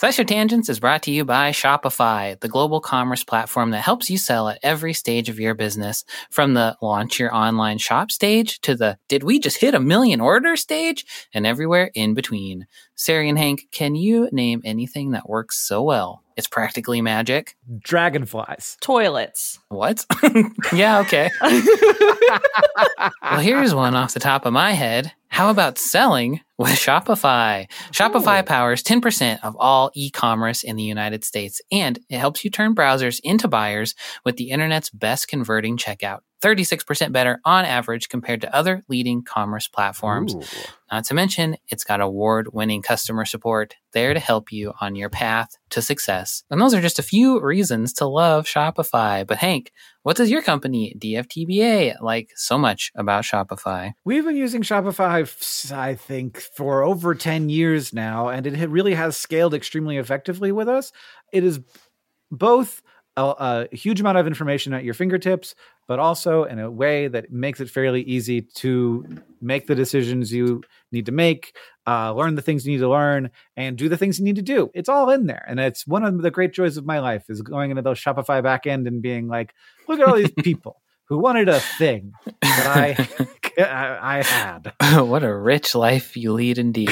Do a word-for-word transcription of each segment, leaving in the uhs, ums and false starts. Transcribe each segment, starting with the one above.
SciShow Tangents is brought to you by Shopify, the global commerce platform that helps you sell at every stage of your business, from the launch your online shop stage to the did we just hit a million orders stage, and everywhere in between. Sari and Hank, can you name anything that works so well it's practically magic? Dragonflies. Toilets. What? Yeah, okay. Well, here's one off the top of my head. How about selling with Shopify? Shopify Ooh. powers ten percent of all e-commerce in the United States, and it helps you turn browsers into buyers with the internet's best converting checkout. thirty-six percent better on average compared to other leading commerce platforms. Ooh. Not to mention, it's got award-winning customer support there to help you on your path to success. And those are just a few reasons to love Shopify. But Hank, what does your company, D F T B A, like so much about Shopify? We've been using Shopify, I think, for over ten years now, and it really has scaled extremely effectively with us. It is both a, a huge amount of information at your fingertips, but also in a way that makes it fairly easy to make the decisions you need to make, uh, learn the things you need to learn, and do the things you need to do. It's all in there. And it's one of the great joys of my life is going into those Shopify backend and being like, look at all these people who wanted a thing that I, I, I had. What a rich life you lead indeed.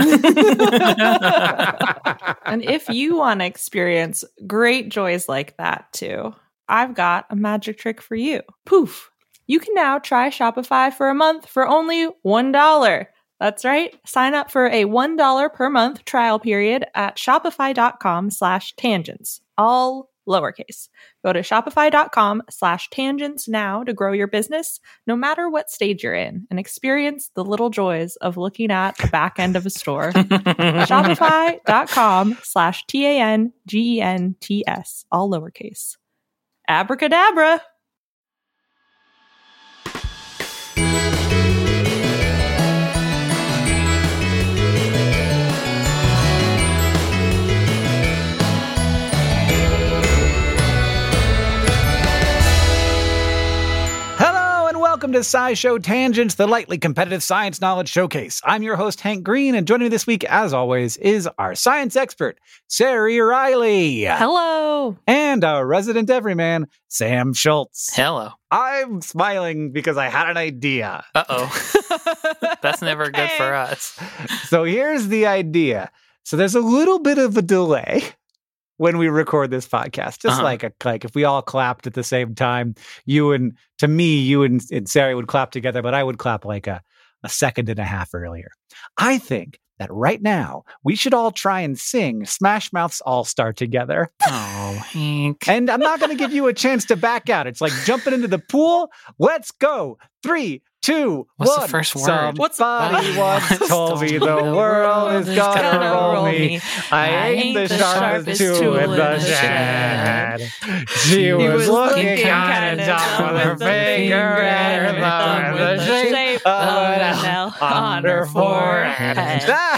And if you want to experience great joys like that too, I've got a magic trick for you. Poof! You can now try Shopify for a month for only one dollar. That's right. Sign up for a one dollar per month trial period at shopify.com slash tangents. All lowercase. Go to shopify.com slash tangents now to grow your business, no matter what stage you're in, and experience the little joys of looking at the back end of a store. Shopify.com slash T-A-N-G-E-N-T-S. All lowercase. Abracadabra. Welcome to SciShow Tangents, the lightly competitive science knowledge showcase. I'm your host, Hank Green, and joining me this week, as always, is our science expert, Sari Riley. Hello. And our resident everyman, Sam Schultz. Hello. I'm smiling because I had an idea. Uh-oh. That's never good for us. So here's the idea. So there's a little bit of a delay when we record this podcast, just uh-huh. like a like if we all clapped at the same time, you and to me, you and, and Sari would clap together, but I would clap like a, a second and a half earlier. I think that right now we should all try and sing Smash Mouth's All Star together. Oh, Hank. And I'm not going to give you a chance to back out. It's like jumping into the pool. Let's go. Three, two, What's one. the first word? Somebody What's once told me the world is gonna, gonna roll me. I ain't the, the sharpest tool in the shed. shed. She he was, was looking kind of dumb with her finger and thumb with the shape of an L on her forehead. I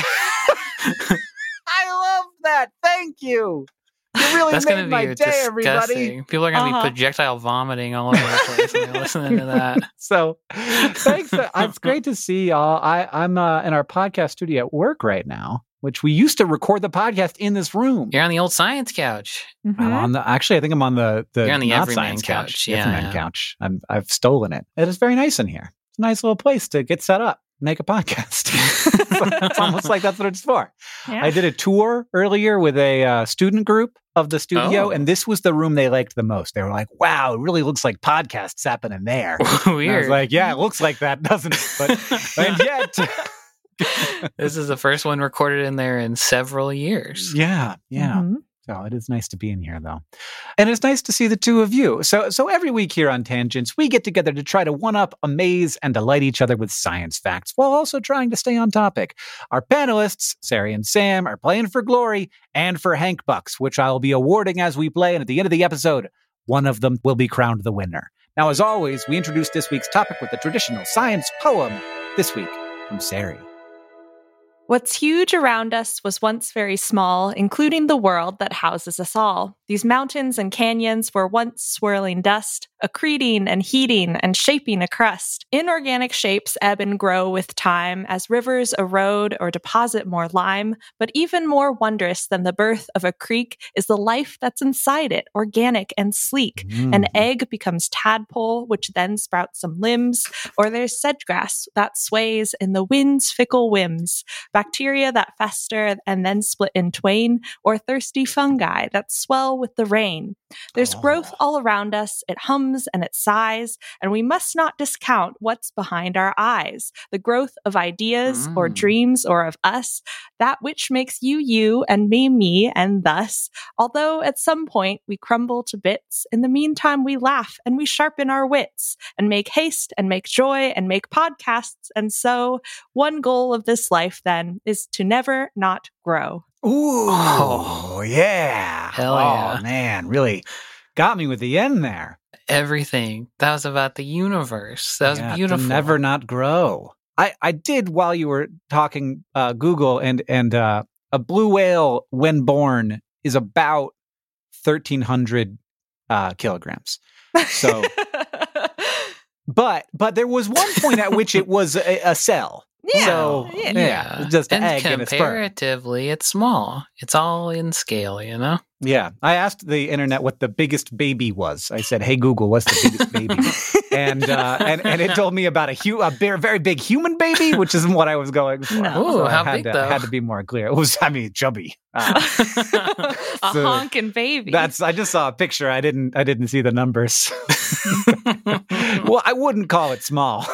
love that. Thank you. You really That's made my be day, everybody. People are going to uh-huh. be projectile vomiting all over the place when they're listening to that. So, thanks. For, it's great to see y'all. I, I'm uh, in our podcast studio at work right now, which we used to record the podcast in this room. You're on the old science couch. Mm-hmm. I'm on the. Actually, I think I'm on the the, You're on the not everyman science couch. couch. Yeah, everyman yeah. couch. I'm, I've stolen it. It is very nice in here. It's a nice little place to get set up, make a podcast. It's almost like that's what it's for. Yeah. I did a tour earlier with a uh, student group of the studio, Oh. and this was the room they liked the most. They were like, wow, it really looks like podcasts happening there. Weird. And I was like, yeah, it looks like that, doesn't it? But and yet, This is the first one recorded in there in several years. yeah, yeah. Mm-hmm. So it is nice to be in here, though. And it's nice to see the two of you. So so every week here on Tangents, we get together to try to one-up, amaze, and delight each other with science facts, while also trying to stay on topic. Our panelists, Sari and Sam, are playing for glory and for Hank Bucks, which I will be awarding as we play. And at the end of the episode, one of them will be crowned the winner. Now, as always, we introduce this week's topic with the traditional science poem, this week from Sari. What's huge around us was once very small, including the world that houses us all. These mountains and canyons were once swirling dust, accreting and heating and shaping a crust. Inorganic shapes ebb and grow with time as rivers erode or deposit more lime, but even more wondrous than the birth of a creek is the life that's inside it, organic and sleek. Mm. An egg becomes tadpole, which then sprouts some limbs, or there's sedgegrass that sways in the wind's fickle whims, bacteria that fester and then split in twain, or thirsty fungi that swell with the rain. There's Oh. growth all around us. It hums and it sighs, and we must not discount what's behind our eyes. The growth of ideas or Mm. dreams or of us, that which makes you you and me me, and thus, although at some point we crumble to bits, in the meantime we laugh and we sharpen our wits and make haste and make joy and make podcasts. And so one goal of this life then is to never not grow. Ooh, Oh. yeah. Hell oh, yeah. man, really got me with the end there. Everything. That was about the universe. That was Yeah, to beautiful. never not grow. I, I did, while you were talking, uh, Google, and, and uh, a blue whale, when born, is about thirteen hundred uh, kilograms. So, but but there was one point at which it was a, a cell. Yeah. So, Yeah. yeah, it's just an and egg and a sperm. comparatively, it's small. It's all in scale, you know? Yeah. I asked the internet what the biggest baby was. I said, hey, Google, what's the biggest baby? and, uh, and and it told me about a, hu- a very, very big human baby, which isn't what I was going for. No. Ooh, I how had big, to, though? had to be more clear. It was, I mean, chubby. Uh, A So honking baby. that's, I just saw a picture. I didn't, I didn't see the numbers. Well, I wouldn't call it small.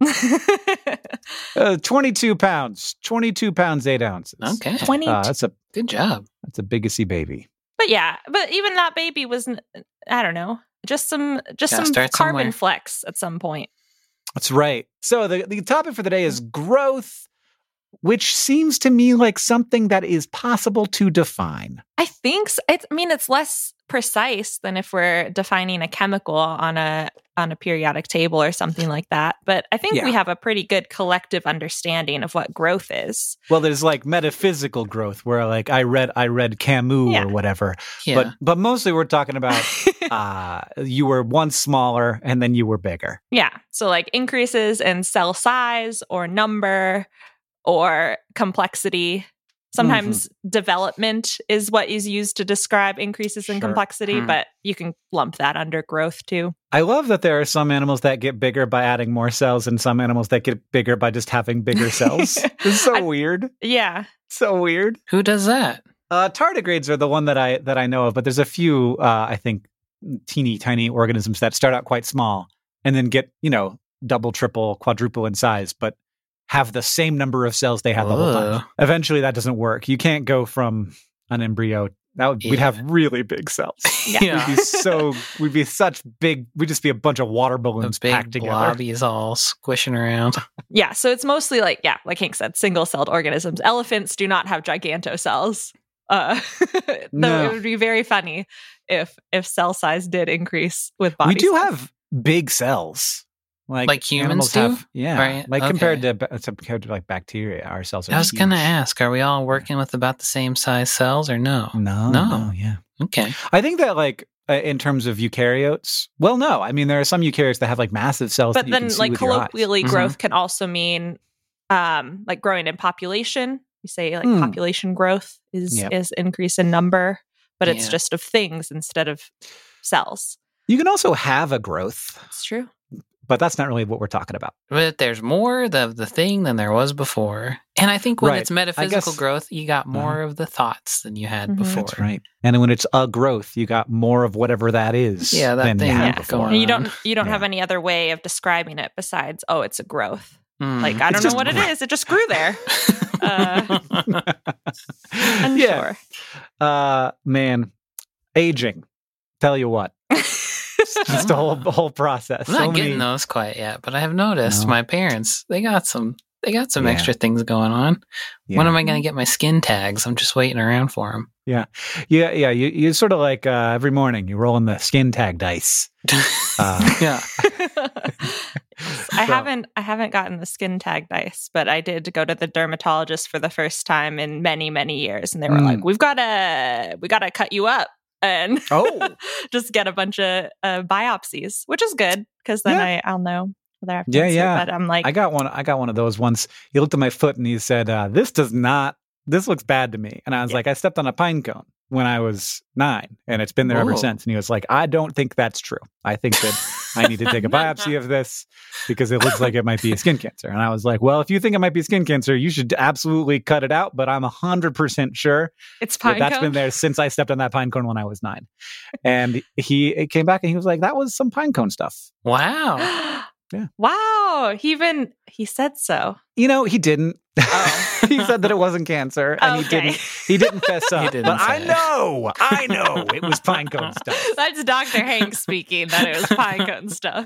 Uh, twenty-two pounds, twenty-two pounds, eight ounces. Okay. twenty-two. Uh, that's a, Good job. that's a biggest baby. But yeah, but even that baby was, n- I don't know, just some just Gotta some start carbon somewhere. flecks at some point. That's right. So the, the topic for the day is growth, which seems to me like something that is possible to define. I think s- it's. I mean, it's less precise than if we're defining a chemical on a on a periodic table or something like that. But I think Yeah. we have a pretty good collective understanding of what growth is. Well, there's like metaphysical growth where like I read I read Camus Yeah. or whatever. Yeah. But but mostly we're talking about uh you were once smaller and then you were bigger. Yeah. So like increases in cell size or number or complexity. Sometimes development is what is used to describe increases in Sure. complexity, Hmm. but you can lump that under growth too. I love that there are some animals that get bigger by adding more cells and some animals that get bigger by just having bigger cells. It's so I- weird. Yeah. So weird. Who does that? Uh, tardigrades are the one that I that I know of, but there's a few uh, I think teeny tiny organisms that start out quite small and then get, you know, double, triple, quadruple in size, but have the same number of cells they had the whole time. Ugh. Eventually, that doesn't work. You can't go from an embryo. That would, we'd Yeah. have really big cells. Yeah. We'd be so we'd be such big. We'd just be a bunch of water The balloons big packed together. blobbies all squishing around. Yeah. So it's mostly like, yeah, like Hank said, single celled organisms. Elephants do not have gigantocells. Uh, though No. it would be very funny if if cell size did increase with body We do size. have big cells. Like, Like humans animals do? have, yeah. Right, Like okay. compared to ba- to- compared to like bacteria, our cells are. I was going to huge. ask, are we all working with about the same size cells or no? No, No. no, yeah. Okay. I think that like uh, in terms of eukaryotes, well, no. I mean, there are some eukaryotes that have like massive cells. But that you then can see like with your eyes. colloquially Mhm. growth can also mean um like growing in population. We say like Hmm. population growth is Yep. is increase in number, but it's Yeah. just of things instead of cells. You can also have a growth, It's true. but that's not really what we're talking about. But there's more of the thing than there was before. And I think when Right. it's metaphysical guess- growth, you got more of the thoughts than you had Mhm. before. That's right. And when it's a growth, you got more of whatever that is. Yeah, that than thing you had yeah. before. going And you on. don't you don't have Yeah. any other way of describing it besides, oh, it's a growth. Mm. Like I It's don't know just what it growth. is. It just grew there. Uh, yeah. Unsure. Uh, man, aging. Tell you what, just a whole whole process. I'm not So getting many- those quite yet, but I have noticed No. my parents, they got some they got some Yeah. extra things going on. Yeah. When am I going to get my skin tags? I'm just waiting around for them. Yeah, yeah, yeah. You you sort of like uh, every morning you roll in the skin tag dice. Uh, yeah. I So- haven't I haven't gotten the skin tag dice, but I did go to the dermatologist for the first time in many, many years. And they were Mm. like, We've gotta we gotta cut you up. and Oh. just get a bunch of uh, biopsies, which is good because then Yeah. I, I'll know whether I have Yeah, cancer. yeah. But I'm like, I got one. I got one of those once. He looked at my foot and he said, uh, "This does not. This looks bad to me." And I was Yeah. like, "I stepped on a pine cone when I was nine, and it's been there ever Whoa. since." And he was like, "I don't think that's true. I think that I need to take a biopsy of this because it looks like it might be a skin cancer." And I was like, "Well, if you think it might be skin cancer, you should absolutely cut it out." But I'm a hundred percent sure it's that pine that's cone. been there since I stepped on that pine cone when I was nine. And he it came back and he was like, "That was some pine cone stuff." Wow. Yeah. Wow. He even he said so. You know, he didn't. Oh. He said that it wasn't cancer, and he Okay. didn't. He didn't fess up. He didn't but say I it. know, I know, it was pine cone stuff. That's Doctor Hank speaking that it was pine cone stuff.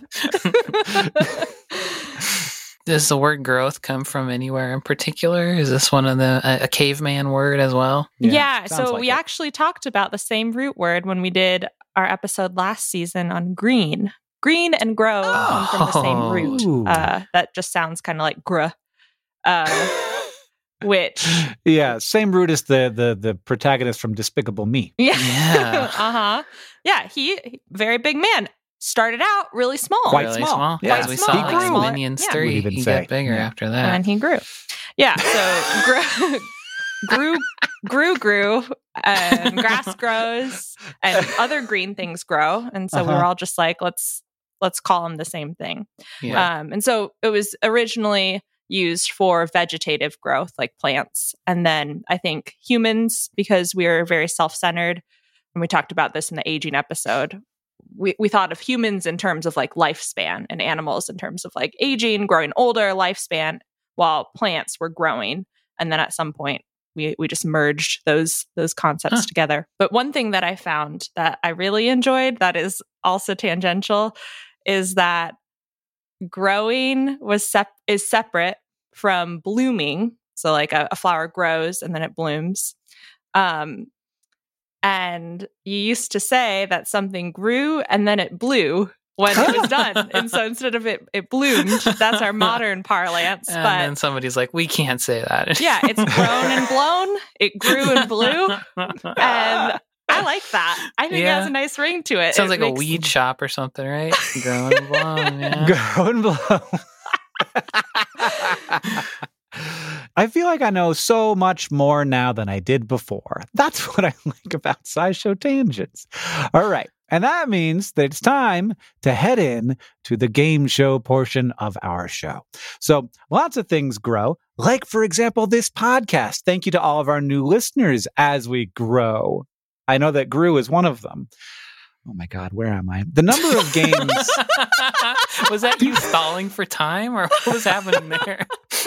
Does the word growth come from anywhere in particular? Is this one of the a, a caveman word as well? Yeah, sounds so like we it. actually talked about the same root word when we did our episode last season on green. Green and grow come from the same root. Ooh. Uh, that just sounds kind of like gruh. Uh, which, Yeah, same root as the the the protagonist from Despicable Me. yeah, Yeah. uh huh, yeah. He, he very big man. Started out really small, Quite really small. small. Yeah. As we Quite saw small. like, He grew. Minions Yeah. three, Would even he say. got bigger Yeah. after that. and he grew. Yeah, so grew, grew, grew, grew, and grass grows, and other green things grow, and so we Uh-huh. were all just like, let's let's call them the same thing. Yeah. Um, and so it was originally used for vegetative growth, like plants, and then I think humans, because we are very self-centered, and we talked about this in the aging episode. We we thought of humans in terms of like lifespan, and animals in terms of like aging, growing older, lifespan, while plants were growing. And then at some point, we we just merged those those concepts Huh. together. But one thing that I found that I really enjoyed that is also tangential is that growing was sep- is separate from blooming. So like a, a flower grows and then it blooms. Um, and you used to say that something grew and then it blew when it was done. And so instead of it, it bloomed, that's our modern parlance. And but then somebody's like, we can't say that. yeah, it's grown and blown. It grew and blew. And I like that. I think it Yeah. has a nice ring to it. Sounds It like a makes- weed shop or something, right? Growing and blown, yeah. Grow and blow. I feel like I know so much more now than I did before. That's what I like about SciShow Tangents. All right. And that means that it's time to head in to the game show portion of our show. So lots of things grow, like, for example, this podcast. Thank you to all of our new listeners as we grow. I know that grew is one of them. Oh my God, where am I? The number of games. Was that you stalling for time or what was happening there?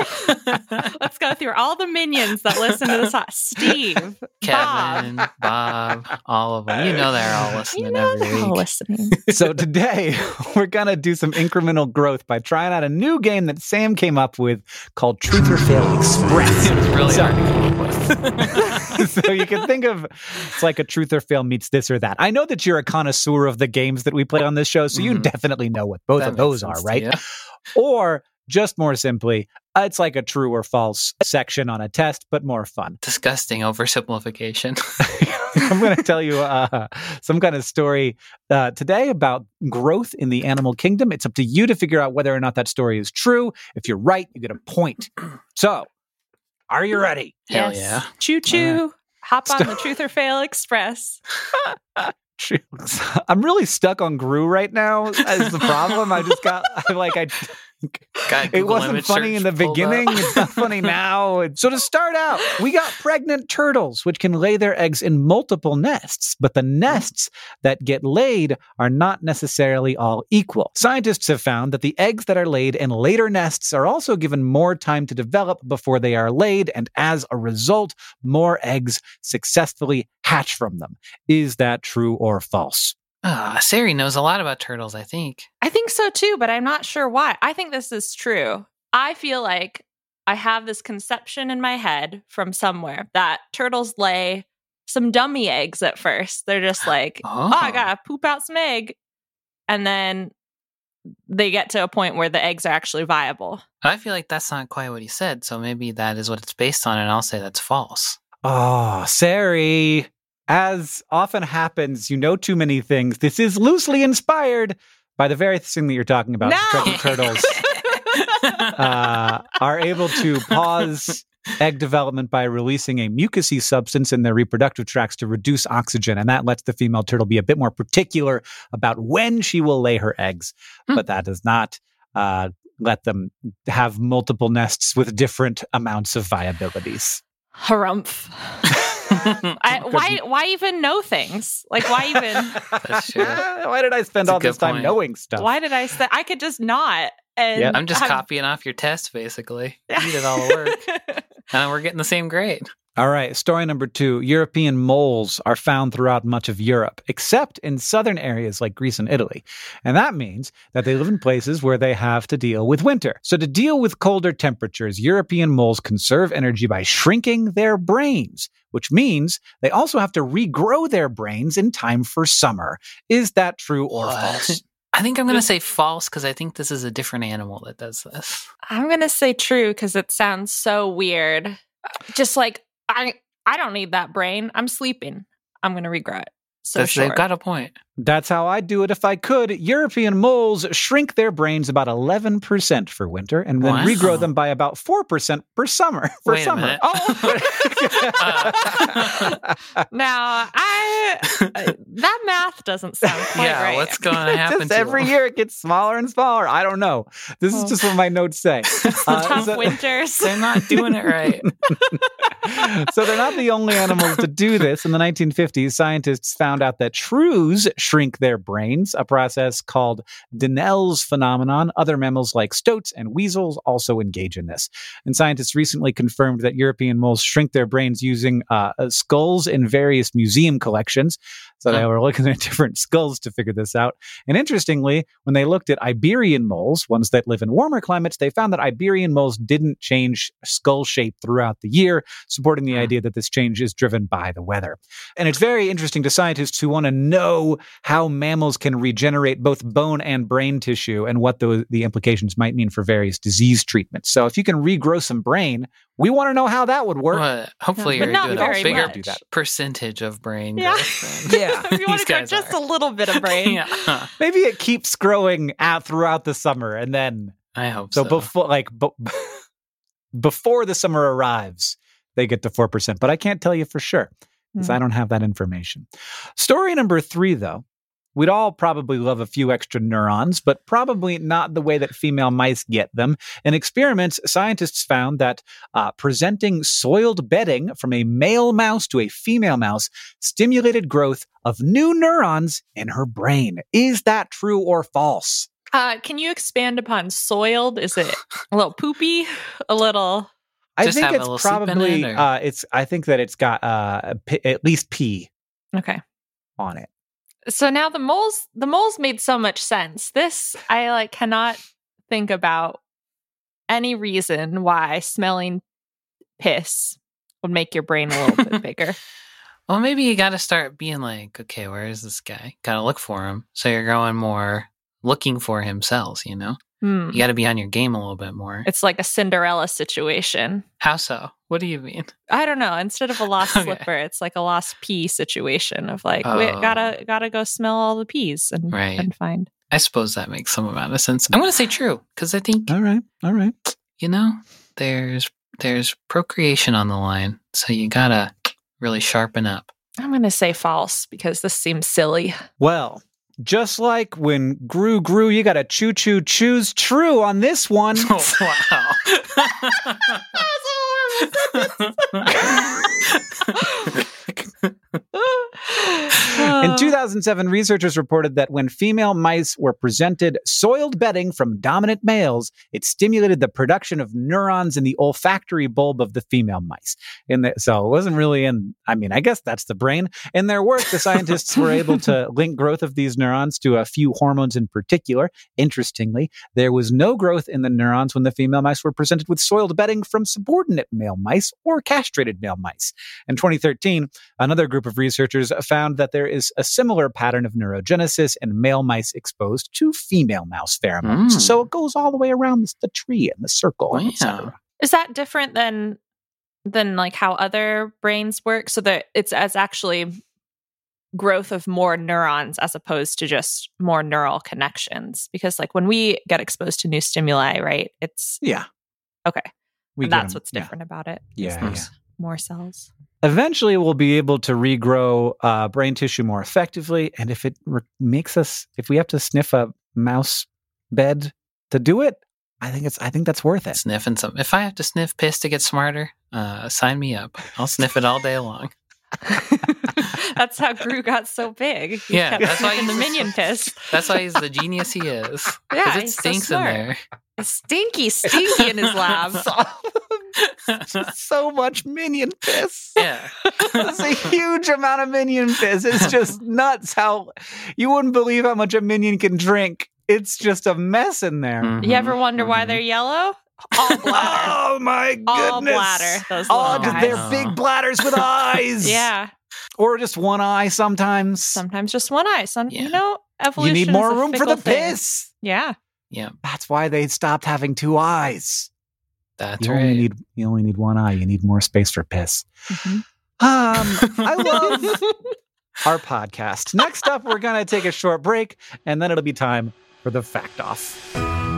Let's go through all the minions that listen to this. Steve, Kevin, Bob. Bob, all of them. You know they're all listening You know every they're all week. listening. So today we're going to do some incremental growth by trying out a new game that Sam came up with called Truth or Fail Express. It was really So- hard to come up with. So you can think of it's like a truth or fail meets this or that. I know that you're a connoisseur of the games that we play on this show, so you Mhm. definitely know what both That of makes those sense are, to right? you. Or just more simply, uh, it's like a true or false section on a test, but more fun. Disgusting oversimplification. I'm going to tell you uh, some kind of story uh, today about growth in the animal kingdom. It's up to you to figure out whether or not that story is true. If you're right, you get a point. So, are you ready? Hell yeah. Choo choo. Hop on Stop. the Truth or Fail Express. True. I'm really stuck on Gru right now. As the problem, I just got I like I. Got It Google wasn't image funny in the search pulled beginning. up. It's not funny now. So to start out, we got pregnant turtles, which can lay their eggs in multiple nests, but the nests that get laid are not necessarily all equal. Scientists have found that the eggs that are laid in later nests are also given more time to develop before they are laid, and as a result, more eggs successfully hatch from them. Is that true or false? Ah, Sari knows a lot about turtles, I think. I think so too, but I'm not sure why. I think this is true. I feel like I have this conception in my head from somewhere that turtles lay some dummy eggs at first. They're just like, oh, Oh. I gotta poop out some egg. And then they get to a point where the eggs are actually viable. I feel like that's not quite what he said, so maybe that is what it's based on, and I'll say that's false. Oh, Sari. as often happens, you know too many things. This is loosely inspired by the very thing that you're talking about. No! Pregnant turtles uh, are able to pause egg development by releasing a mucousy substance in their reproductive tracts to reduce oxygen, and that lets the female turtle be a bit more particular about when she will lay her eggs. Hmm. But that does not uh, let them have multiple nests with different amounts of viabilities. Harumph. I, why why even know things? Like, why even? That's true. Why did I spend That's a all this good time point. knowing stuff? Why did I say I could just not? And Yep. I'm just have- copying off your test, basically. You did all the work. And we're getting the same grade. All right, story number two. European moles are found throughout much of Europe, except in southern areas like Greece and Italy. And that means that they live in places where they have to deal with winter. So to deal with colder temperatures, European moles conserve energy by shrinking their brains, which means they also have to regrow their brains in time for summer. Is that true or What? false? I think I'm going to say false because I think this is a different animal that does this. I'm gonna say true because it sounds so weird. Just like I I don't need that brain. I'm sleeping. I'm gonna regrow it. So That's- sure. They've got a point. That's how I'd do it if I could. European moles shrink their brains about eleven percent for winter and then Wow. regrow them by about four percent per summer. For Wait a summer. minute. Oh. Now I uh, that math doesn't sound quite yeah, right. what's going to happen Just to every them? year it gets smaller and smaller. I don't know. This is Oh. just what my notes say. Uh, Tough so, winters. They're not doing it right. so they're not the only animals to do this. In the nineteen fifties, scientists found out that shrews shrink their brains, a process called Dinel's phenomenon. Other mammals like stoats and weasels also engage in this. And scientists recently confirmed that European moles shrink their brains using uh, skulls in various museum collections. So they Huh. were looking at different skulls to figure this out. And interestingly, when they looked at Iberian moles, ones that live in warmer climates, they found that Iberian moles didn't change skull shape throughout the year, supporting the Hmm. idea that this change is driven by the weather. And it's very interesting to scientists who want to know how mammals can regenerate both bone and brain tissue and what the, the implications might mean for various disease treatments. So if you can regrow some brain, we want to know how that would work. But hopefully But you're not doing very a bigger much. Do that. percentage of brain Yeah. growth. than Yeah. If you want these to grow guys just are. a little bit of brain. Yeah. Maybe it keeps growing out throughout the summer and then I hope so so. before like bu- before the summer arrives, they get to four percent. But I can't tell you for sure because Hmm. I don't have that information. Story number three, though. We'd all probably love a few extra neurons, but probably not the way that female mice get them. In experiments, scientists found that uh, presenting soiled bedding from a male mouse to a female mouse stimulated growth of new neurons in her brain. Is that true or false? Uh, can you expand upon soiled? Is it a little poopy? A little. I Just think have a it's little soup in probably it, or- uh, it's. I think that it's got uh, p- at least pee Okay. on it. So now the moles, the moles made so much sense. This I like cannot think about any reason why smelling piss would make your brain a little bit bigger. Well, maybe you got to start being like, okay, where is this guy? Got to look for him. So you're going more looking for him cells, you know? Hmm. You got to be on your game a little bit more. It's like a Cinderella situation. How so? What do you mean? I don't know. Instead of a lost Okay. slipper, it's like a lost pea situation of like, we Oh. gotta gotta go smell all the peas and, Right. and find. I suppose that makes some amount of sense. I'm going to say true because I think, All right, all right. you know, there's there's procreation on the line. So you got to really sharpen up. I'm gonna say false because this seems silly. Well, just like when Gru grew, you got to choo choo choose true on this one. Oh, wow. In two thousand seven, researchers reported that when female mice were presented soiled bedding from dominant males, it stimulated the production of neurons in the olfactory bulb of the female mice. In the, so it wasn't really in, I mean, I guess that's the brain. In their work, the scientists were able to link growth of these neurons to a few hormones in particular. Interestingly, there was no growth in the neurons when the female mice were presented with soiled bedding from subordinate male mice or castrated male mice. In twenty thirteen, another group of researchers found that there is a similar pattern of neurogenesis in male mice exposed to female mouse pheromones. Mm. So it goes all the way around the, the tree and the circle, Wow. et cetera. Is that different than than like how other brains work? So that it's as actually growth of more neurons as opposed to just more neural connections. Because like when we get exposed to new stimuli, right, it's Yeah. okay. We And get that's 'em. what's Yeah. different about it. Yeah, is yeah. there's more cells. Eventually, we'll be able to regrow uh, brain tissue more effectively. And if it re- makes us, if we have to sniff a mouse bed to do it, I think it's, I think that's worth it. Sniffing some. If I have to sniff piss to get smarter, uh, sign me up. I'll sniff it all day long. That's how Gru got so big. He Yeah, kept that's why sniffing the he's- minion piss. That's why he's the genius he is. Yeah, Because it he's so stinks in smart. there. It's stinky, stinky in his lab. So much minion piss. Yeah. It's a huge amount of minion piss. It's just nuts how you wouldn't believe how much a minion can drink. It's just a mess in there. Mhm, You ever wonder why mhm. they're yellow? All bladder. Oh my goodness. All bladder, those Oh, little just guys. they're big bladders with eyes. Yeah. Or just one eye sometimes. Sometimes just one eye. Some, Yeah. you know, you evolution need is more a room for fickle the thing. piss. Yeah. Yeah, That's why they stopped having two eyes. that's You right. only need you only need one eye. You need more space for piss. Mhm. Um, I love our podcast. Next up, we're gonna take a short break, and then it'll be time for the fact off.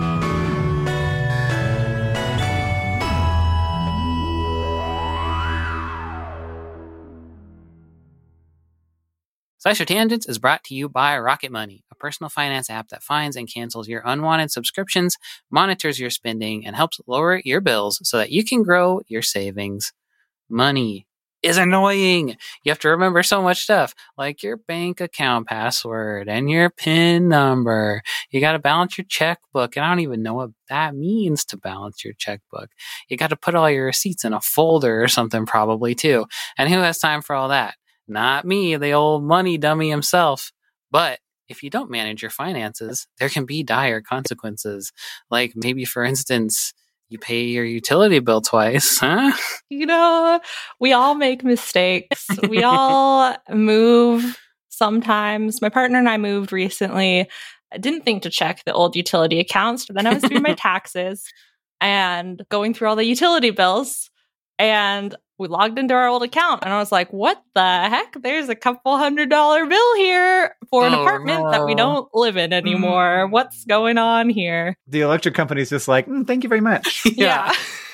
SciShow Tangents is brought to you by Rocket Money, a personal finance app that finds and cancels your unwanted subscriptions, monitors your spending, and helps lower your bills so that you can grow your savings. Money is annoying. You have to remember so much stuff, like your bank account password and your PIN number. You got to balance your checkbook, and I don't even know what that means to balance your checkbook. You got to put all your receipts in a folder or something probably too. And who has time for all that? Not me, the old money dummy himself. But if you don't manage your finances, there can be dire consequences. Like maybe, for instance, you pay your utility bill twice, huh? You know, we all make mistakes. We all move sometimes. My partner and I moved recently. I didn't think to check the old utility accounts, but then I was doing my taxes and going through all the utility bills. And we logged into our old account and I was like, what the heck? There's a couple hundred dollar bill here for an Oh, apartment that we no. don't live in anymore. What's going on here? The electric company's just like, mm, thank you very much. Yeah.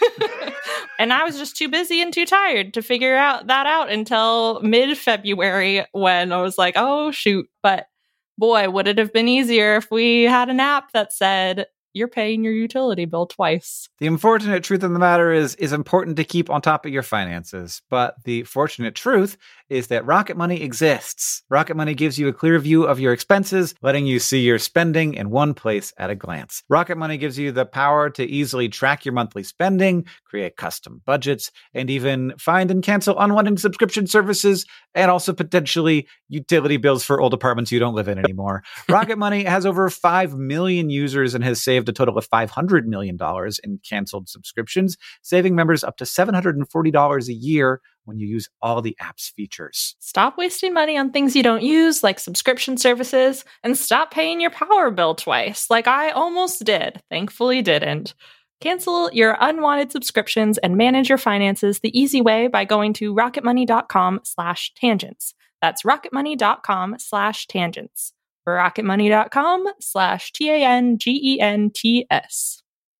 And I was just too busy and too tired to figure out that out until mid-February when I was like, oh, shoot. But boy, would it have been easier if we had an app that said, you're paying your utility bill twice. The unfortunate truth of the matter is, is important to keep on top of your finances. But the fortunate truth is that Rocket Money exists. Rocket Money gives you a clear view of your expenses, letting you see your spending in one place at a glance. Rocket Money gives you the power to easily track your monthly spending, create custom budgets, and even find and cancel unwanted subscription services, and also potentially utility bills for old apartments you don't live in anymore. Rocket Money has over five million users and has saved a total of five hundred million dollars in canceled subscriptions, saving members up to seven hundred forty dollars a year when you use all the app's features. Stop wasting money on things you don't use, like subscription services, and stop paying your power bill twice, like I almost did. Thankfully didn't. Cancel your unwanted subscriptions and manage your finances the easy way by going to rocketmoney.com slash tangents. That's rocketmoney.com slash tangents. rocketmoney.com slash T A N G E N T S.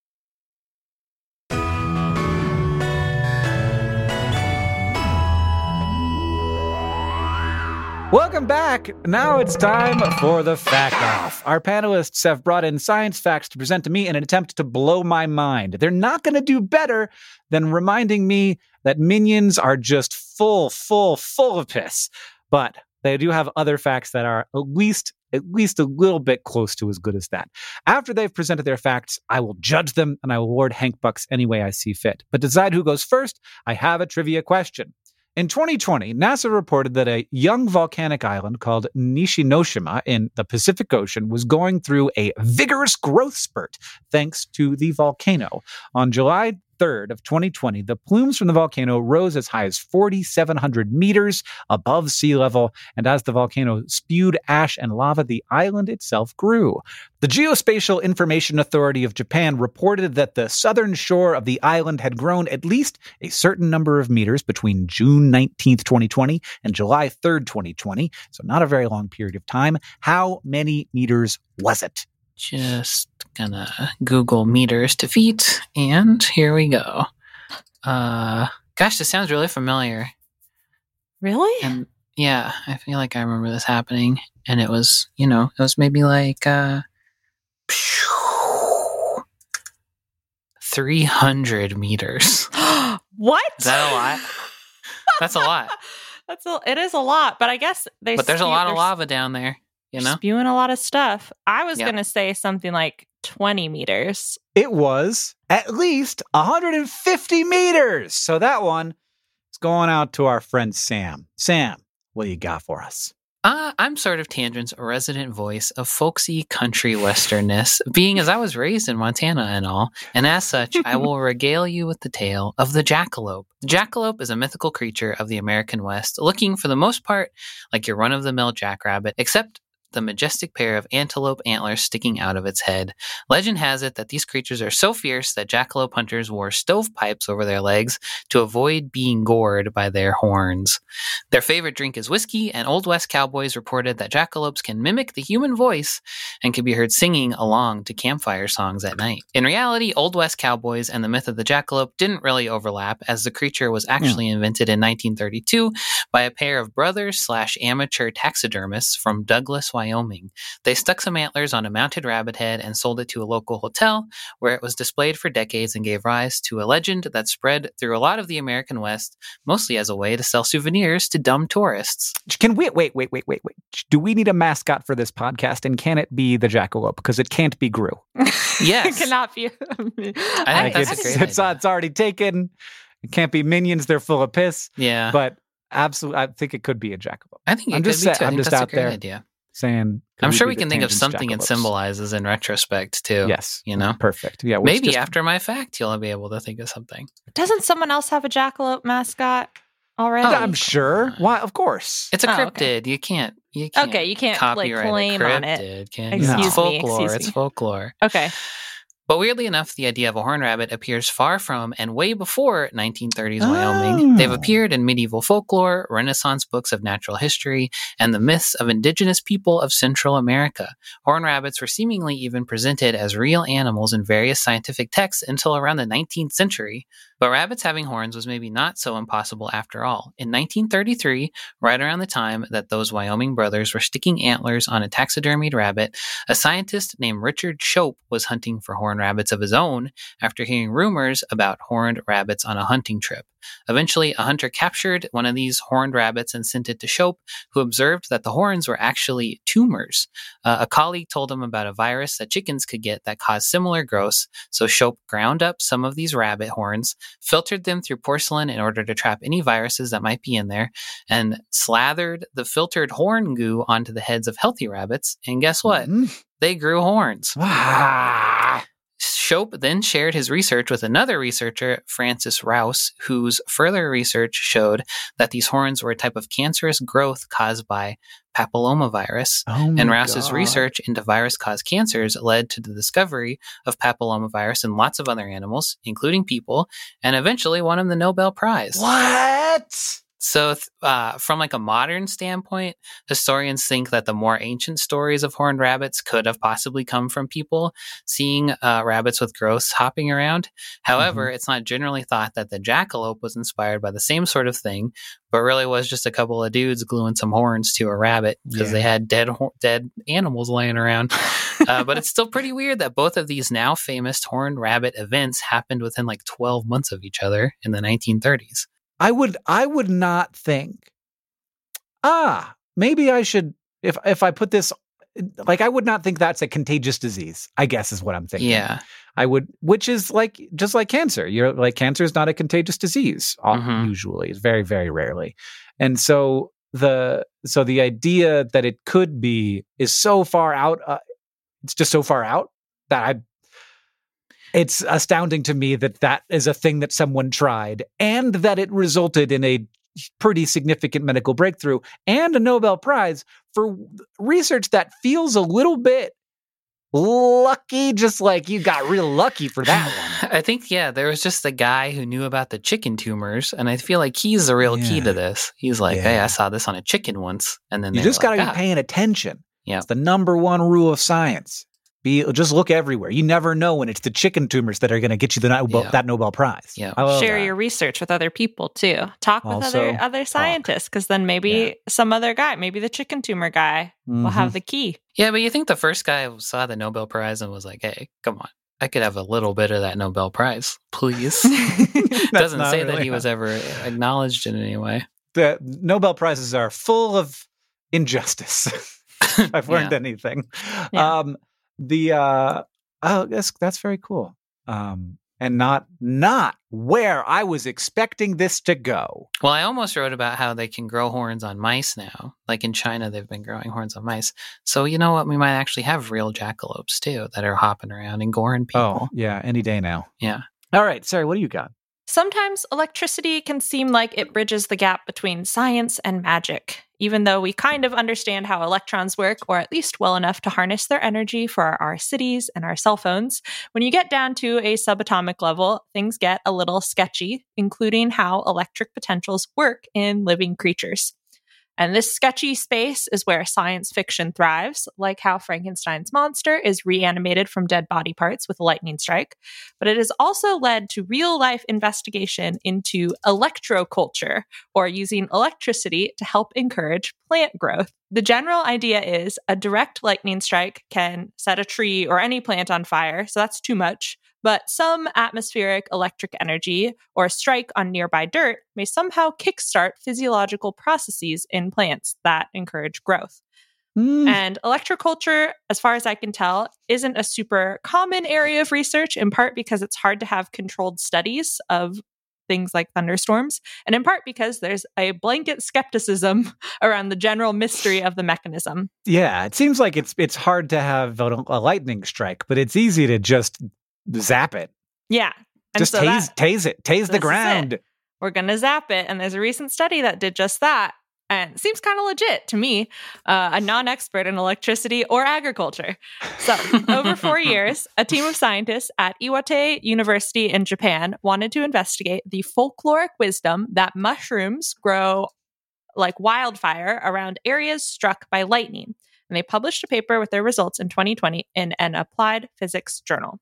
Welcome back. Now it's time for the fact off. Our panelists have brought in science facts to present to me in an attempt to blow my mind. They're not going to do better than reminding me that minions are just full, full, full of piss. But they do have other facts that are at least at least a little bit close to as good as that. After they've presented their facts, I will judge them and I will award Hank Bucks any way I see fit. But to decide who goes first, I have a trivia question. In twenty twenty, NASA reported that a young volcanic island called Nishinoshima in the Pacific Ocean was going through a vigorous growth spurt thanks to the volcano. On July third of twenty twenty, the plumes from the volcano rose as high as forty-seven hundred meters above sea level, and as the volcano spewed ash and lava, the island itself grew. The Geospatial Information Authority of Japan reported that the southern shore of the island had grown at least a certain number of meters between June nineteenth, twenty twenty and July third, twenty twenty, so not a very long period of time. How many meters was it? Just gonna Google meters to feet, and here we go. Uh, gosh, this sounds really familiar. Really? And yeah, I feel like I remember this happening, and it was, you know, it was maybe like uh, three hundred meters. What? Is that a lot? That's a lot. That's a, it is a lot, but I guess they. But there's spew, a lot of lava down there. You know, spewing a lot of stuff. I was Yep. going to say something like twenty meters. It was at least one hundred fifty meters. So that one is going out to our friend Sam. Sam, what do you got for us? Uh, I'm sort of Tangent's resident voice of folksy country westernness, being as I was raised in Montana and all, and as such, I will regale you with the tale of the jackalope. The jackalope is a mythical creature of the American West, looking for the most part like your run-of-the-mill jackrabbit, except the majestic pair of antelope antlers sticking out of its head. Legend has it that these creatures are so fierce that jackalope hunters wore stovepipes over their legs to avoid being gored by their horns. Their favorite drink is whiskey, and Old West cowboys reported that jackalopes can mimic the human voice and can be heard singing along to campfire songs at night. In reality, Old West cowboys and the myth of the jackalope didn't really overlap, as the creature was actually mm. invented in nineteen thirty-two by a pair of brothers slash amateur taxidermists from Douglas, Wyoming. They stuck some antlers on a mounted rabbit head and sold it to a local hotel, where it was displayed for decades and gave rise to a legend that spread through a lot of the American West, mostly as a way to sell souvenirs to dumb tourists. Can we wait, wait, wait, wait, wait? Do we need a mascot for this podcast? And can it be the jackalope? Because it can't be Gru. Yes, it cannot be. I think like that's it's, a great it's, idea. it's already taken. It can't be minions. They're full of piss. Yeah, but absolutely, I think it could be a jackalope. I think it I'm could just be sa- too. I I'm think just that's out a great there idea. Saying, I'm sure we we can think of something it symbolizes in retrospect too. Yes, you know, perfect. Yeah, maybe just, after my fact, you'll be able to think of something. Doesn't someone else have a jackalope mascot already? Oh, I'm sure. Why? Of course, it's a oh, cryptid. Okay. You can't. You can't. Okay, you can't like copyright claim a on it. cryptid, can you? Excuse No. me, It's folklore. excuse It's me. folklore. Okay. But weirdly enough, the idea of a horned rabbit appears far from and way before nineteen thirties Oh. Wyoming. They've appeared in medieval folklore, Renaissance books of natural history, and the myths of indigenous people of Central America. Horned rabbits were seemingly even presented as real animals in various scientific texts until around the nineteenth century. But rabbits having horns was maybe not so impossible after all. In nineteen thirty-three, right around the time that those Wyoming brothers were sticking antlers on a taxidermied rabbit, a scientist named Richard Shope was hunting for horned rabbits of his own after hearing rumors about horned rabbits on a hunting trip. Eventually, a hunter captured one of these horned rabbits and sent it to Shope, who observed that the horns were actually tumors. Uh, a colleague told him about a virus that chickens could get that caused similar growths, so Shope ground up some of these rabbit horns, filtered them through porcelain in order to trap any viruses that might be in there, and slathered the filtered horn goo onto the heads of healthy rabbits, and guess what? Mm-hmm. They grew horns. Wow. Shope then shared his research with another researcher, Francis Rouse, whose further research showed that these horns were a type of cancerous growth caused by papillomavirus. Oh and Rouse's God. research into virus-caused cancers led to the discovery of papillomavirus in lots of other animals, including people, and eventually won him the Nobel Prize. What? So uh, from like a modern standpoint, historians think that the more ancient stories of horned rabbits could have possibly come from people seeing uh, rabbits with growths hopping around. However, mm-hmm. it's not generally thought that the jackalope was inspired by the same sort of thing, but really was just a couple of dudes gluing some horns to a rabbit because yeah. they had dead dead animals laying around. uh, but it's still pretty weird that both of these now famous horned rabbit events happened within like twelve months of each other in the nineteen thirties. I would I would not think, ah, maybe I should, if if I put this, like, I would not think that's a contagious disease, I guess is what I'm thinking. Yeah. I would, which is like, just like cancer. You're like, cancer is not a contagious disease, Mm-hmm. usually. It's very, very rarely. And so the, so the idea that it could be is so far out, uh, it's just so far out that I, It's astounding to me that that is a thing that someone tried and that it resulted in a pretty significant medical breakthrough and a Nobel Prize for research that feels a little bit lucky, just like you got real lucky for that one. I think, yeah, there was just a guy who knew about the chicken tumors, and I feel like he's the real yeah. key to this. He's like, yeah. hey, I saw this on a chicken once, and then you just got to like, be ah. paying attention. Yeah, it's the number one rule of science. Be just look everywhere. You never know when it's the chicken tumors that are going to get you the Nobel, yeah. that Nobel Prize. Yeah, share that. your research with other people too. Talk with also, other other scientists, because then maybe yeah. some other guy, maybe the chicken tumor guy, mm-hmm. will have the key. Yeah, but you think the first guy saw the Nobel Prize and was like, "Hey, come on, I could have a little bit of that Nobel Prize, please." Doesn't say really that he was ever acknowledged in any way. The Nobel Prizes are full of injustice. If I've learned yeah. anything. Yeah. Um, the uh, oh, that's that's very cool. Um, and not not where I was expecting this to go. Well, I almost wrote about how they can grow horns on mice now. Like in China, they've been growing horns on mice. So you know what? We might actually have real jackalopes too that are hopping around and goring people. Oh, yeah, any day now. Yeah. All right, Sarah, what do you got? Sometimes electricity can seem like it bridges the gap between science and magic, even though we kind of understand how electrons work, or at least well enough to harness their energy for our cities and our cell phones. When you get down to a subatomic level, things get a little sketchy, including how electric potentials work in living creatures. And this sketchy space is where science fiction thrives, like how Frankenstein's monster is reanimated from dead body parts with a lightning strike. But it has also led to real-life investigation into electroculture, or using electricity to help encourage plant growth. The general idea is a direct lightning strike can set a tree or any plant on fire, so that's too much. But some atmospheric electric energy or strike on nearby dirt may somehow kickstart physiological processes in plants that encourage growth. Mm. And electroculture, as far as I can tell, isn't a super common area of research, in part because it's hard to have controlled studies of things like thunderstorms, and in part because there's a blanket skepticism around the general mystery of the mechanism. Yeah, it seems like it's it's hard to have a, a lightning strike, but it's easy to just zap it. Yeah. And just so tase, that, tase it. Tase the ground. We're going to zap it. And there's a recent study that did just that. And it seems kind of legit to me, uh, a non-expert in electricity or agriculture. So over four years, a team of scientists at Iwate University in Japan wanted to investigate the folkloric wisdom that mushrooms grow like wildfire around areas struck by lightning. And they published a paper with their results in twenty twenty in an applied physics journal.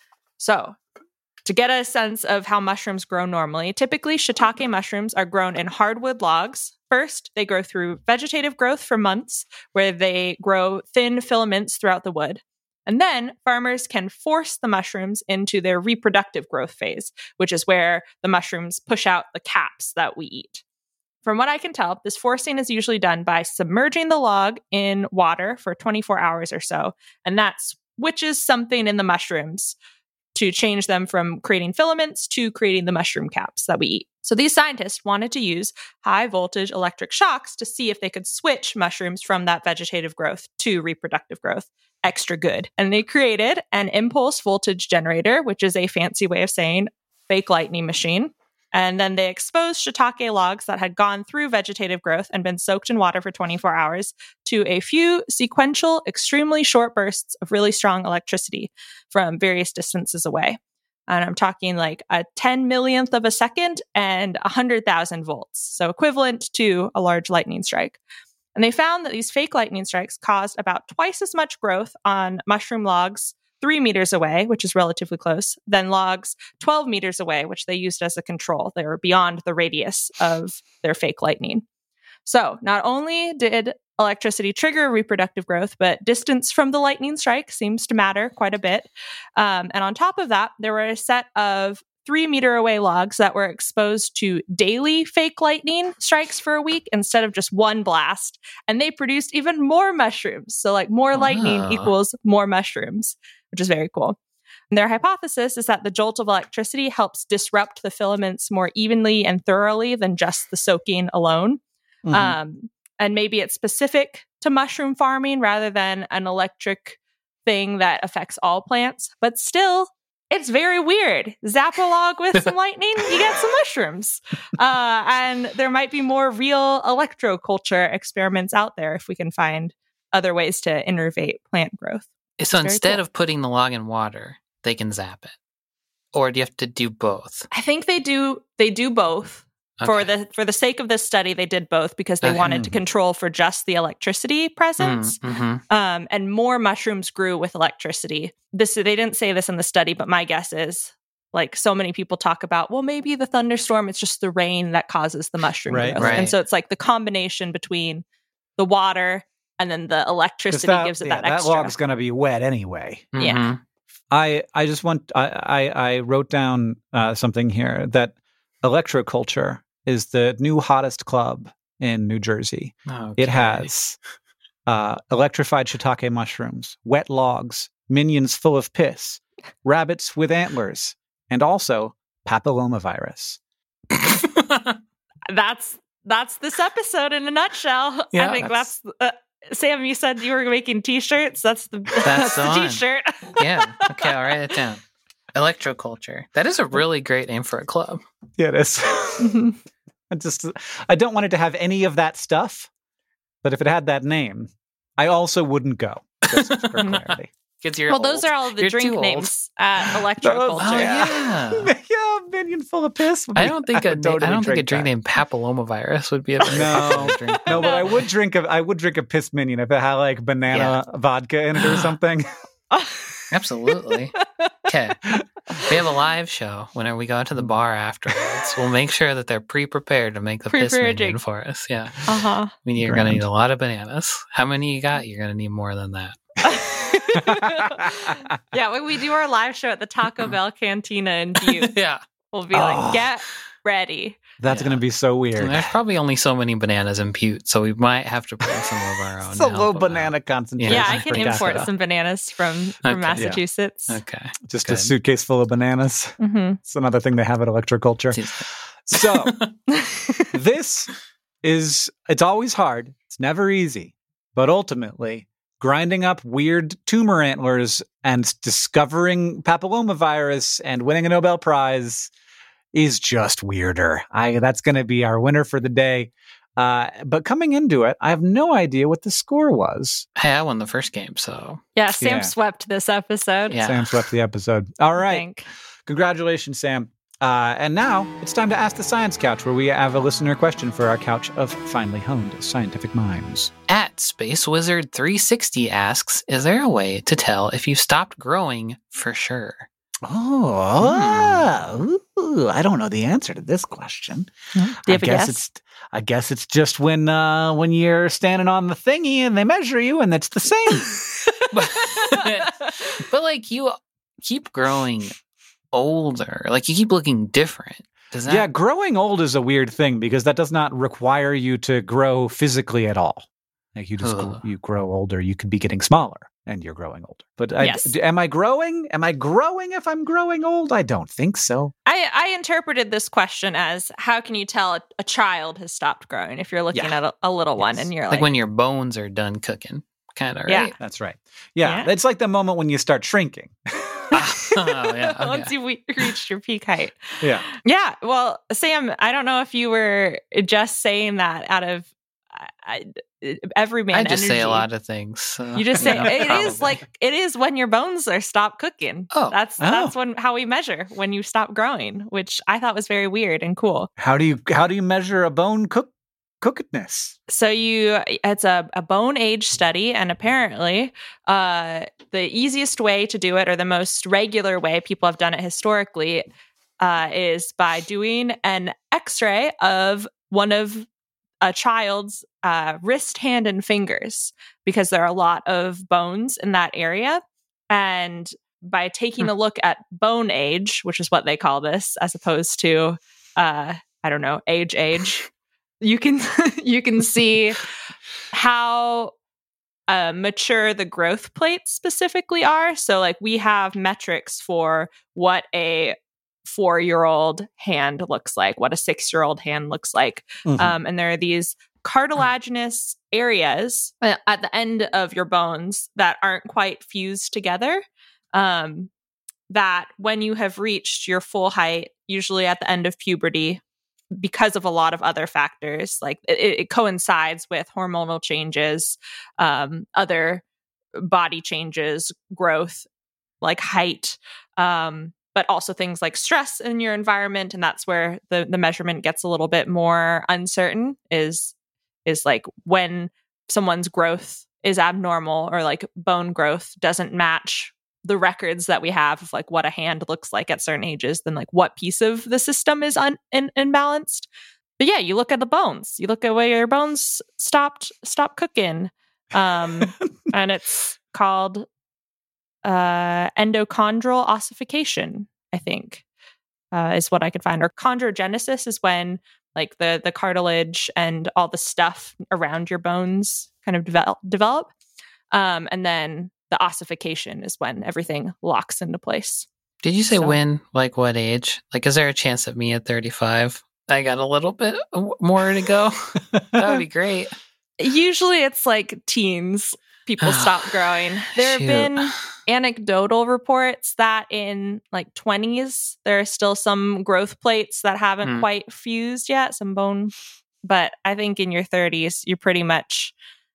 So, to get a sense of how mushrooms grow normally, typically shiitake mushrooms are grown in hardwood logs. First, they grow through vegetative growth for months, where they grow thin filaments throughout the wood. And then farmers can force the mushrooms into their reproductive growth phase, which is where the mushrooms push out the caps that we eat. From what I can tell, this forcing is usually done by submerging the log in water for twenty-four hours or so, and that switches something in the mushrooms to change them from creating filaments to creating the mushroom caps that we eat. So these scientists wanted to use high voltage electric shocks to see if they could switch mushrooms from that vegetative growth to reproductive growth. Extra good. And they created an impulse voltage generator, which is a fancy way of saying fake lightning machine. And then they exposed shiitake logs that had gone through vegetative growth and been soaked in water for twenty-four hours to a few sequential, extremely short bursts of really strong electricity from various distances away. And I'm talking like a ten millionth of a second and one hundred thousand volts, so equivalent to a large lightning strike. And they found that these fake lightning strikes caused about twice as much growth on mushroom logs three meters away, which is relatively close, than logs twelve meters away, which they used as a control. They were beyond the radius of their fake lightning. So not only did electricity trigger reproductive growth, but distance from the lightning strike seems to matter quite a bit. Um, and on top of that, there were a set of three meter away logs that were exposed to daily fake lightning strikes for a week instead of just one blast. And they produced even more mushrooms. So like more wow. lightning equals more mushrooms, which is very cool. And their hypothesis is that the jolt of electricity helps disrupt the filaments more evenly and thoroughly than just the soaking alone. Mm-hmm. Um, and maybe it's specific to mushroom farming rather than an electric thing that affects all plants. But still, it's very weird. Zap a log with some lightning, you get some mushrooms. Uh, and there might be more real electroculture experiments out there if we can find other ways to innervate plant growth. So Very instead cool. of putting the log in water, they can zap it. Or do you have to do both? I think they do they do both. For Okay. the for the sake of this study, they did both because they Okay. wanted to control for just the electricity presence. Mm, mhm. Um, and more mushrooms grew with electricity. This they didn't say this in the study, but my guess is like so many people talk about, well, maybe the thunderstorm, it's just the rain that causes the mushroom Right. growth. Right. And so it's like the combination between the water and then the 'Cause electricity that, gives it yeah, that that extra. log's going to be wet anyway. Yeah. Mhm. I, I just want, I, I, I wrote down uh, something here that electroculture is the new hottest club in New Jersey. Okay. It has uh, electrified shiitake mushrooms, wet logs, minions full of piss, rabbits with antlers, and also papillomavirus. That's that's this episode in a nutshell. Yeah, I think that's- that's, uh, Sam, you said you were making t-shirts. That's the that's, the the one. t-shirt. Yeah. Okay, I'll write it down. Electroculture. That is a really great name for a club. Yeah, it is. I just, I don't want it to have any of that stuff, but if it had that name, I also wouldn't go. Just for clarity. Kids, you're Well, those old. are all the You're too drink old. names at Electroculture. Oh, yeah. yeah, minion full of piss. would I be- don't think a would na- totally I don't think a drink drink that. named papillomavirus would be a very No. popular drink. No, but I would drink a I would drink a piss minion if it had like banana vodka in it or something. Absolutely. Okay. We have a live show whenever we go to the bar afterwards. We'll make sure that they're pre-prepared to make the piss Pre-prepared minion drink. for us. Yeah. Uh-huh. I mean, you're going to Grand. need a lot of bananas. How many you got? You're going to need more than that. Yeah, when we do our live show at the Taco Bell Cantina in Butte, Yeah. we'll be Oh. like, get ready. That's Yeah. gonna be so And weird. there's probably only so many bananas in Butte, so we might have to bring some of our own. It's to a help low them banana out. concentration. Yeah, Yeah, I can per import capita. some bananas from, Okay. from Yeah. Massachusetts. Okay. Just Good. a suitcase full of bananas. hmm It's another thing they have at Electroculture. So this is it's always hard. It's never easy. But ultimately, grinding up weird tumor antlers and discovering papillomavirus and winning a Nobel Prize is just weirder. I that's going to be our winner for the day. Uh, but coming into it, I have no idea what the score was. Hey, I won the first game, so Yeah, Sam Yeah. swept this episode. Yeah. Sam swept the episode. All I right. think. Congratulations, Sam. Uh, and now it's time to Ask the Science Couch, where we have a listener question for our couch of finely honed scientific minds. at Space Wizard three sixty asks, is there a way to tell if you stopped growing for sure? Oh, ooh, I don't know the answer to this question. Do you I have a guess guess? it's I guess it's just when uh, when you're standing on the thingy and they measure you and it's the same. but, but like you keep growing older, like you keep looking different. Does that? Yeah, growing old is a weird thing because that does not require you to grow physically at all. Like you just gr- Ugh. you grow older, you could be getting smaller and you're growing older. But I, Yes. d- am I growing? Am I growing if I'm growing old? I don't think so. I, I interpreted this question as how can you tell a, a child has stopped growing if you're looking Yeah. at a, a little one Yes. and you're like, like, when your bones are done cooking, kind of, Yeah. right? That's right. Yeah, Yeah. it's like the moment when you start shrinking. oh, yeah. Okay. once you we- reached your peak height. Yeah. Yeah. Well, Sam, I don't know if you were just saying that out of I, I, everyman I just say a energy. lot of things. So, You just say know, it is probably. like it is when your bones are stopped cooking. Oh. that's Oh. that's when how we measure when you stop growing, which I thought was very weird and cool. How do you how do you measure a bone cook cookedness? So you, it's a, a bone age study, and apparently, uh, the easiest way to do it, or the most regular way people have done it historically, uh, is by doing an X-ray of one of a child's uh, wrist, hand, and fingers, because there are a lot of bones in that area, and by taking a look at bone age, which is what they call this, as opposed to, uh, I don't know, age age. You can you can see how uh, mature the growth plates specifically are. So, like, we have metrics for what a four-year-old hand looks like, what a six-year-old hand looks like, Mhm. um, and there are these cartilaginous areas uh, at the end of your bones that aren't quite fused together. Um, that when you have reached your full height, usually at the end of puberty, because of a lot of other factors, like it, it coincides with hormonal changes, um, other body changes, growth, like height, um, but also things like stress in your environment. And that's where the, the measurement gets a little bit more uncertain, is, is like when someone's growth is abnormal, or like bone growth doesn't match the records that we have of like what a hand looks like at certain ages, then like what piece of the system is un- in- imbalanced. But yeah, you look at the bones, you look at where your bones stopped, stopped cooking. Um, and it's called uh, endochondral ossification, I think, uh, is what I could find. Or chondrogenesis is when like the, the cartilage and all the stuff around your bones kind of develop. develop. Um, and then the ossification is when everything locks into place. Did you say So- when? Like what age? Like, is there a chance that me at thirty-five, I got a little bit more to go? That would be great. Usually it's like teens, people stop growing. There have Shoot. been anecdotal reports that in like twenties, there are still some growth plates that haven't Hmm. quite fused yet, some bone. But I think in your thirties, you're pretty much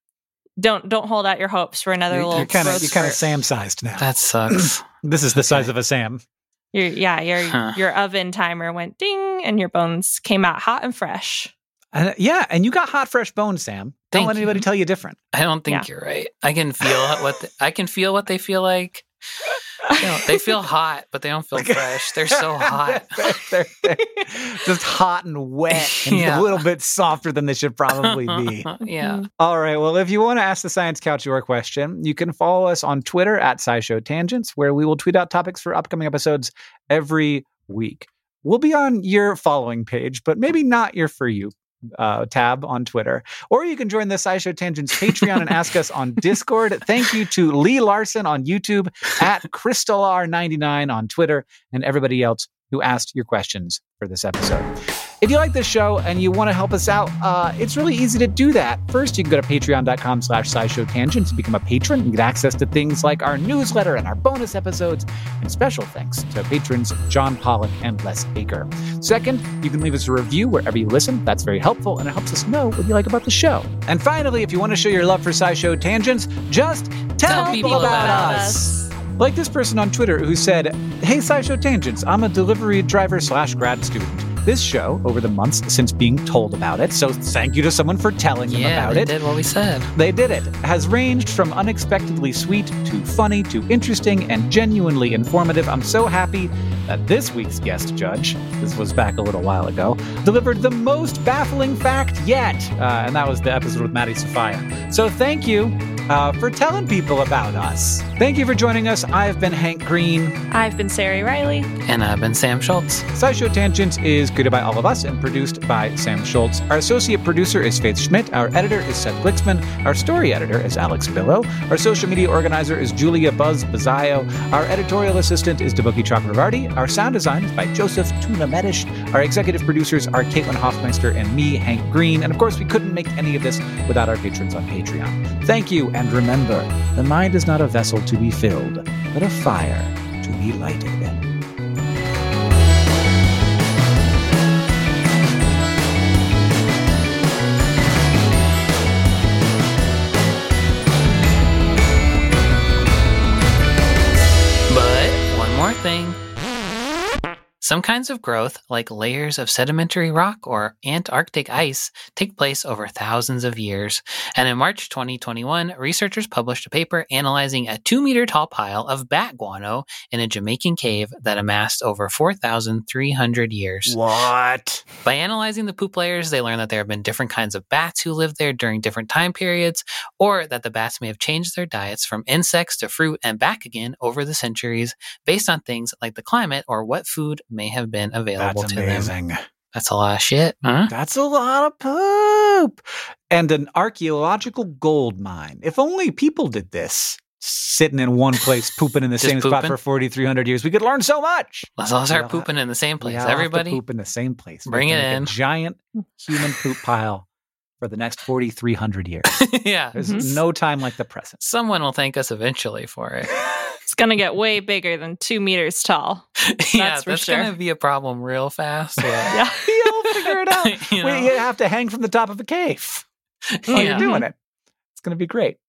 don't don't hold out your hopes for another You're, little you're kind of growth you're kind of spurt. Sam-sized now. That sucks. This is the size Okay. of a Sam. Your, yeah, your Huh. your oven timer went ding, and your bones came out hot and fresh. Uh, yeah, and you got hot, fresh bones, Sam. Don't Thank let you. anybody tell you different. I don't think Yeah. you're right. I can feel what the, I can feel what they feel like. You know, they feel hot, but they don't feel fresh. They're so hot. they're, they're- they're just hot and wet and Yeah. a little bit softer than they should probably be. Yeah. All right. Well, if you want to ask the Science Couch your question, you can follow us on Twitter at SciShow Tangents, where we will tweet out topics for upcoming episodes every week. We'll be on your following page, but maybe not your For You uh, tab on Twitter. Or you can join the SciShow Tangents Patreon and ask us on Discord. Thank you to Lee Larson on YouTube, at Crystal R ninety-nine on Twitter, and everybody else who asked your questions for this episode. If you like this show and you want to help us out, uh, it's really easy to do that. First, you can go to patreon.com slash SciShow Tangents and become a patron. You get access to things like our newsletter and our bonus episodes, and special thanks to patrons John Pollock and Les Baker. Second, you can leave us a review wherever you listen. That's very helpful, and it helps us know what you like about the show. And finally, if you want to show your love for SciShow Tangents, just tell, Tell people, people about, about us. Like this person on Twitter who said, "Hey, SciShow Tangents, I'm a delivery driver slash grad student. This show, over the months since being told about it, so thank you to someone for telling them Yeah, about they it. did what we said. They did it. Has ranged from unexpectedly sweet to funny to interesting and genuinely informative. I'm so happy that this week's guest judge, this was back a little while ago, delivered the most baffling fact yet. Uh, and that was the episode with Maddie Sophia. So thank you uh, for telling people about us. Thank you for joining us. I've been Hank Green. I've been Sari Riley. And I've been Sam Schultz. SciShow Tangents is created by all of us and produced by Sam Schultz. Our associate producer is Faith Schmidt. Our editor is Seth Glicksman. Our story editor is Alex Billow. Our social media organizer is Julia Buzz Bazzaio. Our editorial assistant is Debuki Chakravarti. Our sound design is by Joseph Tuna Medish. Our executive producers are Caitlin Hoffmeister and me, Hank Green. And of course, we couldn't make any of this without our patrons on Patreon. Thank you, and remember, the mind is not a vessel to be filled, but a fire to be lighted. But one more thing. Some kinds of growth, like layers of sedimentary rock or Antarctic ice, take place over thousands of years. And in March twenty twenty-one, researchers published a paper analyzing a two-meter tall pile of bat guano in a Jamaican cave that amassed over four thousand three hundred years. What? By analyzing the poop layers, they learned that there have been different kinds of bats who lived there during different time periods, or that the bats may have changed their diets from insects to fruit and back again over the centuries based on things like the climate or what food may have been available That's to them. amazing. That's a lot of shit, huh? That's a lot of poop. And an archaeological gold mine. If only people did this, sitting in one place, pooping in the Just same spot pooping? for forty-three hundred years, we could learn so much. Let's all start We all pooping in the same We place. all have to Everybody, poop in the same place. Bring We it can in. make a giant human poop pile for the next forty-three hundred years. yeah. There's Mhm. no time like the present. Someone will thank us eventually for it. It's going to get way bigger than two meters tall. That's yeah, for that's sure. going to be a problem real fast. Yeah. Yeah. You'll figure it out. You We know? you have to hang from the top of a cave while Yeah. you're doing it. It's going to be great.